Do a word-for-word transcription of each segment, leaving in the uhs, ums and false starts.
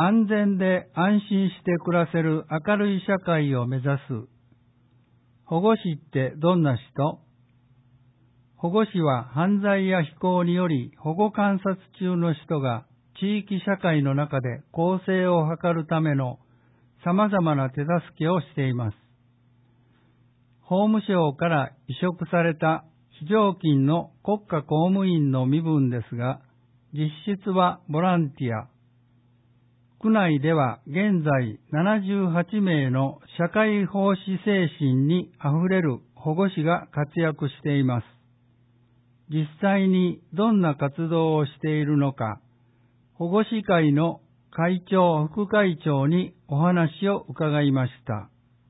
安全で安心して暮らせる明るい社会を目指す。保護司ってどんな人？保護司は犯罪や非行により保護観察中の人が地域社会の中で更生を図るための様々な手助けをしています。法務省から移植された非常勤の国家公務員の身分ですが、実質はボランティア。区内では現在ななじゅうはちめいの社会奉仕精神にあふれる保護司が活躍しています。実際にどんな活動をしているのか、保護司会の会長、副会長にお話を伺いました。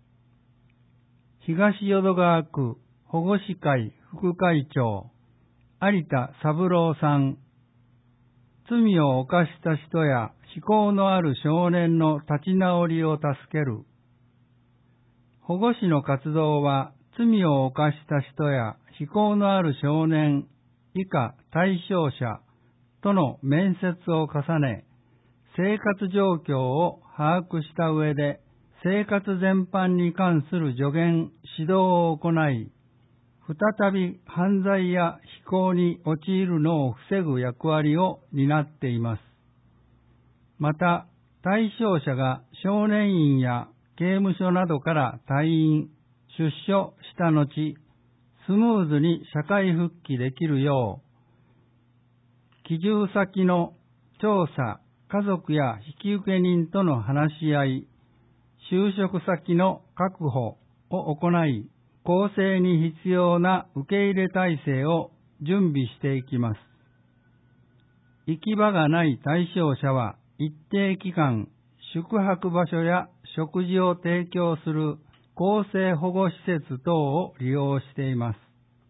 東淀川区保護司会副会長、有田三郎さん。罪を犯した人や非行のある少年の立ち直りを助ける。保護司の活動は罪を犯した人や非行のある少年以下対象者との面接を重ね、生活状況を把握した上で、生活全般に関する助言、指導を行い、再び犯罪や非行に陥るのを防ぐ役割を担っています。また、対象者が少年院や刑務所などから退院、出所した後、スムーズに社会復帰できるよう、帰住先の調査、家族や引受人との話し合い、就職先の確保を行い、更生に必要な受け入れ体制を準備していきます。行き場がない対象者は一定期間、宿泊場所や食事を提供する更生保護施設等を利用しています。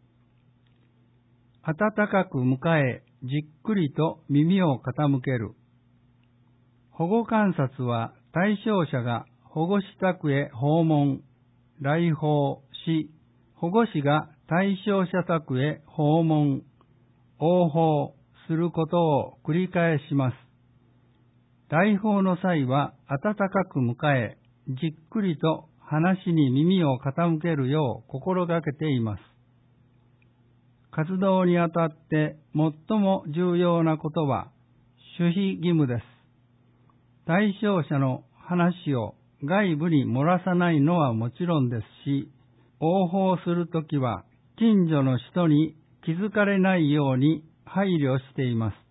温かく迎え、じっくりと耳を傾ける。保護観察は対象者が保護司宅へ訪問、来訪し、保護司が対象者宅へ訪問、応報することを繰り返します。来訪の際は温かく迎え、じっくりと話に耳を傾けるよう心がけています。活動にあたって最も重要なことは守秘義務です。対象者の話を外部に漏らさないのはもちろんですし、応報するときは近所の人に気づかれないように配慮しています。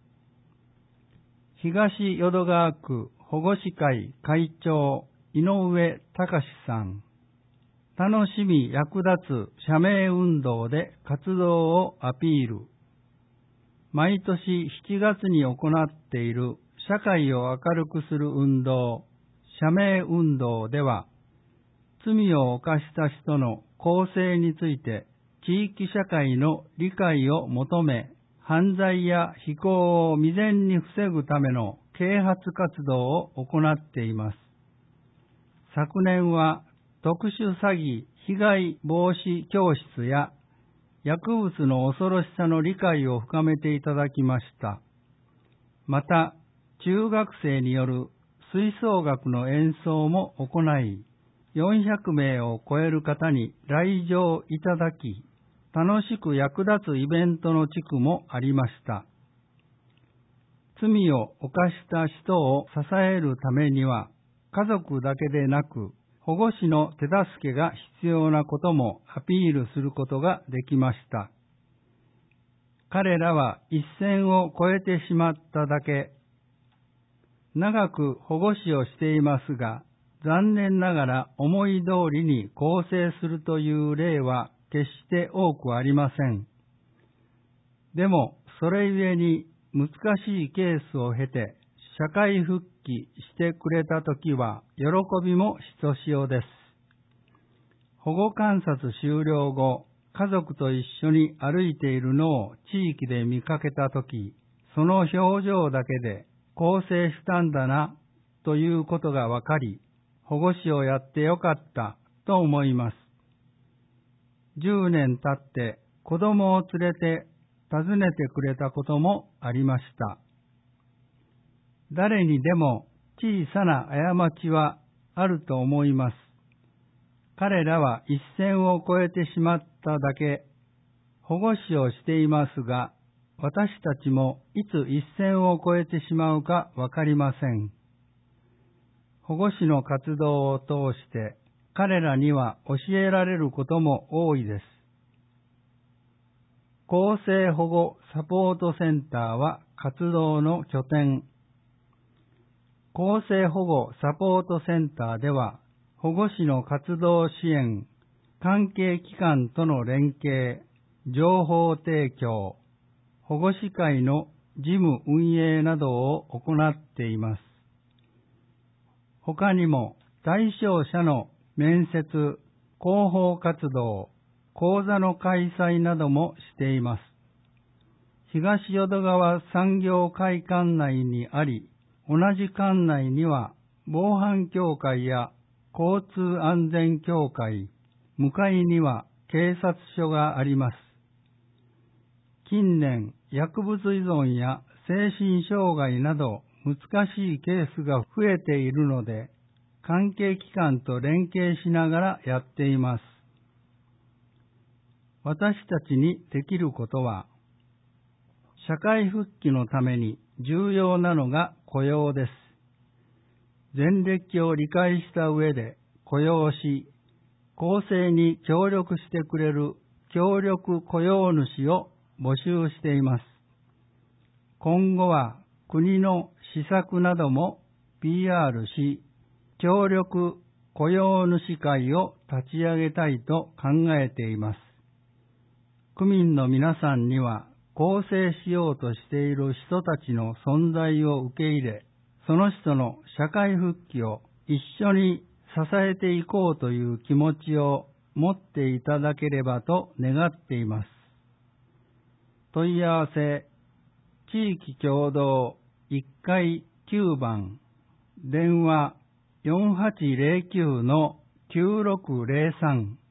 東淀川区保護司会会長井上隆さん。楽しみ役立つ社名運動で活動をアピール。毎年しちがつに行っている社会を明るくする運動、社名運動では、罪を犯した人の更生について地域社会の理解を求め、犯罪や非行を未然に防ぐための啓発活動を行っています。昨年は特殊詐欺被害防止教室や薬物の恐ろしさの理解を深めていただきました。また、中学生による吹奏楽の演奏も行い、よんひゃくめいを超える方に来場いただき、楽しく役立つイベントの地区もありました。罪を犯した人を支えるためには、家族だけでなく、保護司の手助けが必要なこともアピールすることができました。彼らは一線を越えてしまっただけ、長く保護司をしていますが、残念ながら思い通りに更生するという例は決して多くありません。でも、それゆえに難しいケースを経て、社会復帰してくれたときは、喜びもひとしおです。保護観察終了後、家族と一緒に歩いているのを地域で見かけたとき、その表情だけで更生したんだなということがわかり、保護司をやってよかったと思います。じゅうねん経って子供を連れて訪ねてくれたこともありました。誰にでも小さな過ちはあると思います。彼らは一線を越えてしまっただけ、保護司をしていますが、私たちもいつ一線を越えてしまうかわかりません。保護司の活動を通して彼らには教えられることも多いです。厚生保護サポートセンターは活動の拠点。厚生保護サポートセンターでは、保護司の活動支援、関係機関との連携、情報提供、保護司会の事務運営などを行っています。他にも対象者の面接、広報活動、講座の開催などもしています。東淀川産業会館内にあり、同じ館内には防犯協会や交通安全協会、向かいには警察署があります。近年、薬物依存や精神障害など難しいケースが増えているので、関係機関と連携しながらやっています。私たちにできることは、社会復帰のために重要なのが雇用です。前歴を理解した上で雇用し、公正に協力してくれる協力雇用主を募集しています。今後は国の施策なども ピーアール し、協力雇用主会を立ち上げたいと考えています。区民の皆さんには更生しようとしている人たちの存在を受け入れ、その人の社会復帰を一緒に支えていこうという気持ちを持っていただければと願っています。問い合わせ、地域共同いっかいきゅうばん、電話 よんはちゼロきゅうのきゅうろくゼロさん